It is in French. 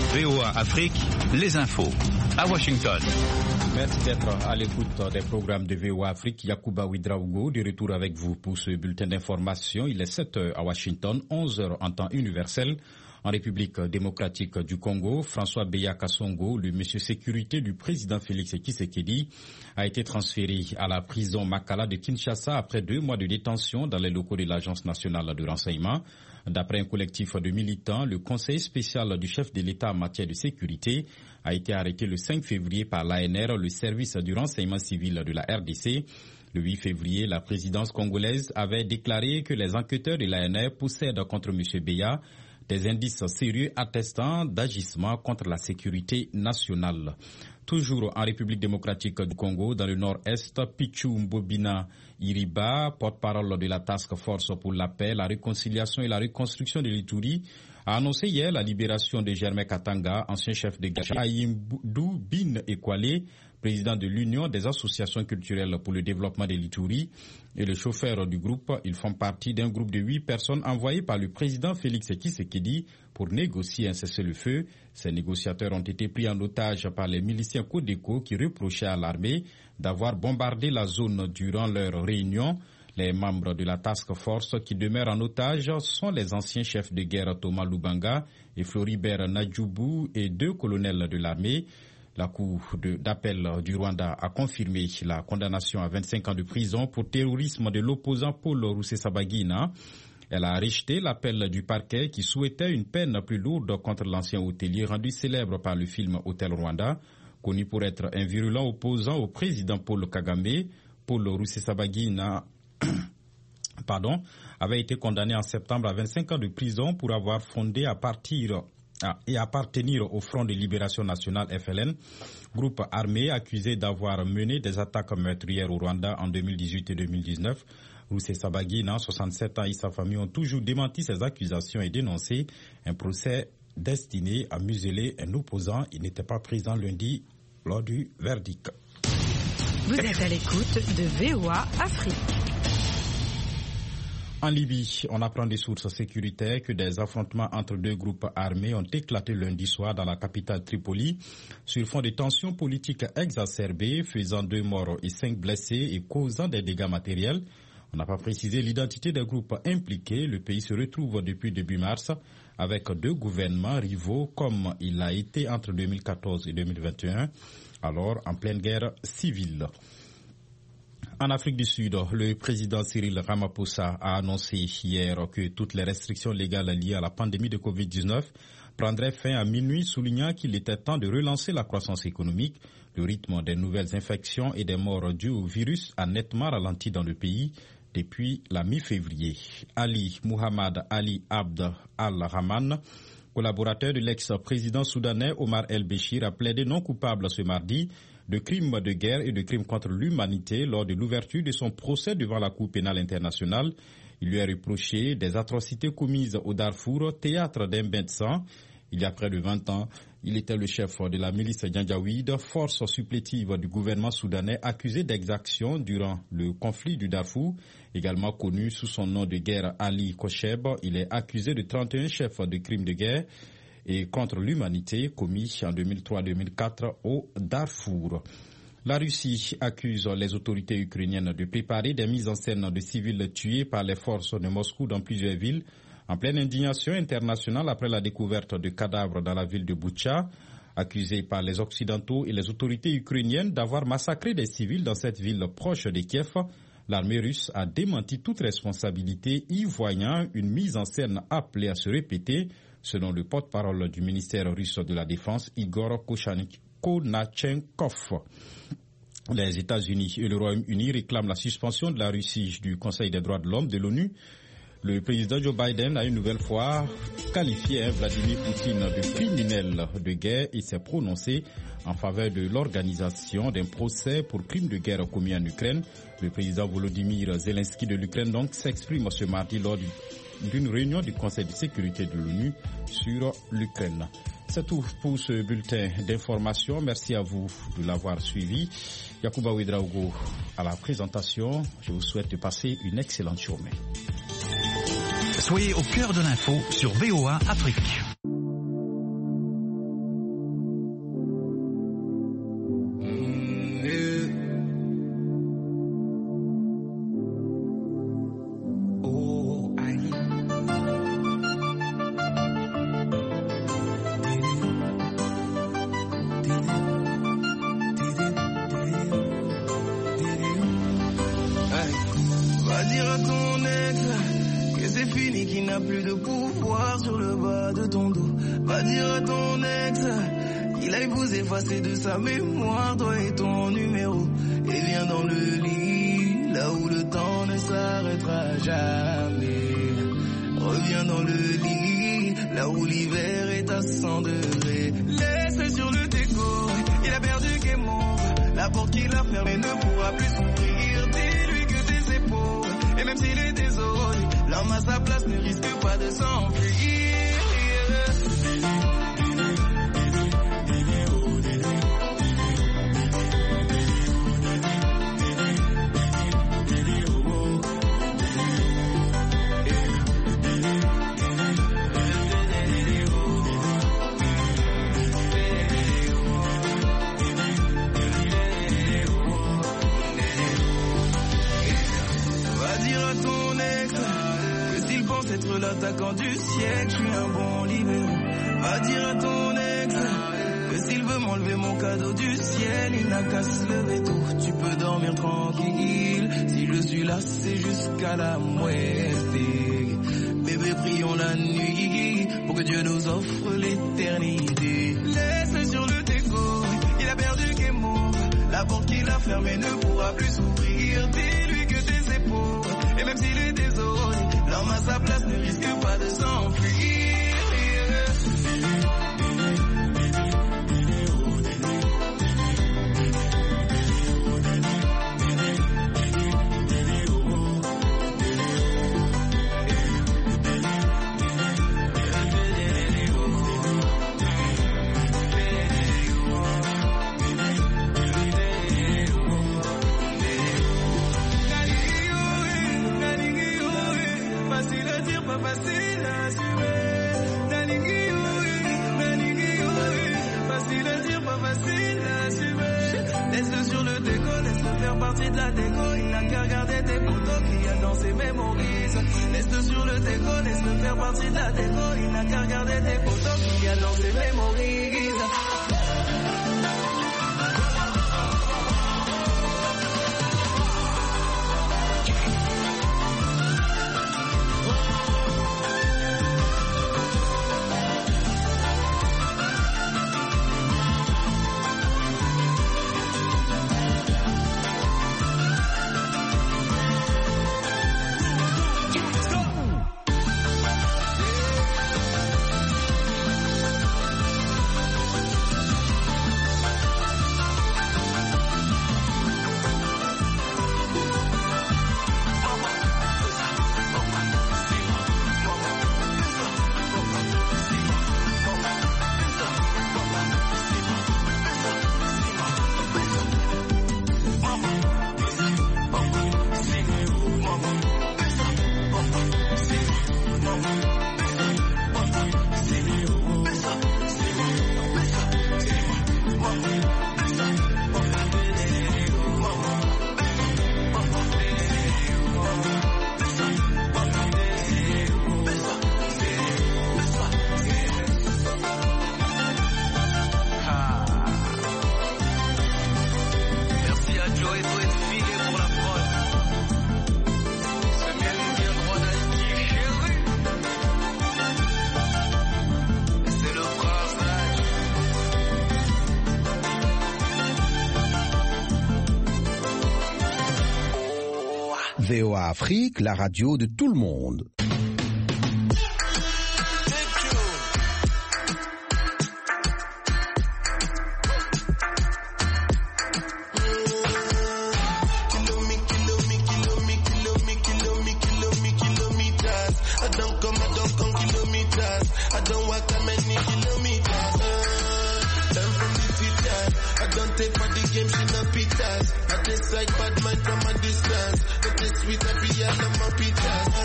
VOA Afrique, les infos. À Washington. Merci d'être à l'écoute des programmes de VOA Afrique. Yacouba Ouedraogo, de retour avec vous pour ce bulletin d'information. Il est 7h à Washington, 11h en temps universel. En République démocratique du Congo, François Beya Kassongo, le monsieur sécurité du président Félix Tshisekedi, a été transféré à la prison Makala de Kinshasa après 2 mois de détention dans les locaux de l'Agence nationale de renseignement. D'après un collectif de militants, le conseil spécial du chef de l'État en matière de sécurité a été arrêté le 5 février par l'ANR, le service du renseignement civil de la RDC. Le 8 février, la présidence congolaise avait déclaré que les enquêteurs de l'ANR possèdent contre M. Beya des indices sérieux attestant d'agissements contre la sécurité nationale. Toujours en République démocratique du Congo, dans le nord-est, Pichou Mbobina Iriba, porte-parole de la Task Force pour la paix, la réconciliation et la reconstruction de l'Ituri, a annoncé hier la libération de Germain Katanga, ancien chef de guerre, Aïmdou Bin Ekwale, président de l'Union des associations culturelles pour le développement de l'Ituri, et le chauffeur du groupe. Ils font partie d'un groupe de 8 personnes envoyées par le président Félix Tshisekedi pour négocier un cessez-le-feu. Ces négociateurs ont été pris en otage par les miliciens Codeco qui reprochaient à l'armée d'avoir bombardé la zone durant leur réunion. Les membres de la Task Force qui demeurent en otage sont les anciens chefs de guerre Thomas Lubanga et Floribert Nadjoubou et 2 colonels de l'armée. La Cour d'appel du Rwanda a confirmé la condamnation à 25 ans de prison pour terrorisme de l'opposant Paul Rusesabagina. Elle a rejeté l'appel du parquet qui souhaitait une peine plus lourde contre l'ancien hôtelier rendu célèbre par le film Hôtel Rwanda. Connu pour être un virulent opposant au président Paul Kagame, Paul Rusesabagina avait été condamné en septembre à 25 ans de prison pour avoir fondé et appartenir au Front de Libération Nationale FLN, groupe armé accusé d'avoir mené des attaques meurtrières au Rwanda en 2018 et 2019. Rusesabagina, 67 ans, et sa famille ont toujours démenti ces accusations et dénoncé un procès destiné à museler un opposant. Il n'était pas présent lundi lors du verdict. Vous êtes à l'écoute de VOA Afrique. En Libye, on apprend des sources sécuritaires que des affrontements entre 2 groupes armés ont éclaté lundi soir dans la capitale Tripoli sur fond de tensions politiques exacerbées, faisant 2 morts et 5 blessés et causant des dégâts matériels. On n'a pas précisé l'identité des groupes impliqués. Le pays se retrouve depuis début mars avec 2 gouvernements rivaux comme il a été entre 2014 et 2021, alors en pleine guerre civile. En Afrique du Sud, le président Cyril Ramaphosa a annoncé hier que toutes les restrictions légales liées à la pandémie de Covid-19 prendraient fin à minuit, soulignant qu'il était temps de relancer la croissance économique. Le rythme des nouvelles infections et des morts dues au virus a nettement ralenti dans le pays depuis la mi-février. Ali Muhammad Ali Abd al-Rahman, collaborateur de l'ex-président soudanais Omar el-Béchir, a plaidé non coupable ce mardi de crimes de guerre et de crimes contre l'humanité lors de l'ouverture de son procès devant la Cour pénale internationale. Il lui a reproché des atrocités commises au Darfour, théâtre d'un bain de sang. Il y a près de 20 ans, il était le chef de la milice Janjaweed, force supplétive du gouvernement soudanais accusé d'exactions durant le conflit du Darfour. Également connu sous son nom de guerre Ali Kocheb, il est accusé de 31 chefs de crimes de guerre et contre l'humanité commis en 2003-2004 au Darfour. La Russie accuse les autorités ukrainiennes de préparer des mises en scène de civils tués par les forces de Moscou dans plusieurs villes, en pleine indignation internationale après la découverte de cadavres dans la ville de Boutcha, accusée par les Occidentaux et les autorités ukrainiennes d'avoir massacré des civils dans cette ville proche de Kiev. L'armée russe a démenti toute responsabilité, y voyant une mise en scène appelée à se répéter, selon le porte-parole du ministère russe de la Défense, Igor Konachenkov. Les États-Unis et le Royaume-Uni réclament la suspension de la Russie du Conseil des droits de l'homme de l'ONU. Le président Joe Biden a une nouvelle fois qualifié Vladimir Poutine de criminel de guerre et s'est prononcé en faveur de l'organisation d'un procès pour crimes de guerre commis en Ukraine. Le président Volodymyr Zelensky de l'Ukraine donc s'exprime ce mardi lors d'une réunion du Conseil de sécurité de l'ONU sur l'Ukraine. C'est tout pour ce bulletin d'information. Merci à vous de l'avoir suivi. Yacouba Ouedraogo à la présentation. Je vous souhaite de passer une excellente journée. Soyez au cœur de l'info sur VOA Afrique. fini, qu'il n'a plus de pouvoir sur le bas de ton dos. Va dire à ton ex qu'il a épousé effacé de sa mémoire, toi et ton numéro. Et viens dans le lit, là où le temps ne s'arrêtera jamais. Reviens dans le lit, là où l'hiver est à 100 degrés. Laisse sur le déco, il a perdu game over. La porte qu'il a fermée ne pourra plus s'ouvrir. Dis-lui que tes épaules, et même s'il est désolé, l'homme à sa place ne risque pas de s'enfuir. Être l'attaquant du siècle, je suis un bon libéraux. Va dire à ton ex que s'il veut m'enlever mon cadeau du ciel, il n'a qu'à se lever tôt. Tu peux dormir tranquille, si je suis là c'est jusqu'à la muerte. Bébé, prions la nuit pour que Dieu nous offre l'éternité. Laisse sur le déco, il a perdu game over. La porte qu'il a fermée ne pourra plus s'ouvrir. Dis-lui que tes épaules, et même s'il est désolé, l'homme à sa place ne risque pas de s'enfuir. De la déco, il n'a qu'à regarder tes photos qu'il y a dans ses mémorises. Laisse-le sur le déco, laisse-le faire partie de la déco, il n'a qu'à regarder tes photos qu'il y a dans ses mémorises. VOA Afrique, la radio de tout le monde. Like bad man from a distance, but this sweet happy and I'm a pizza.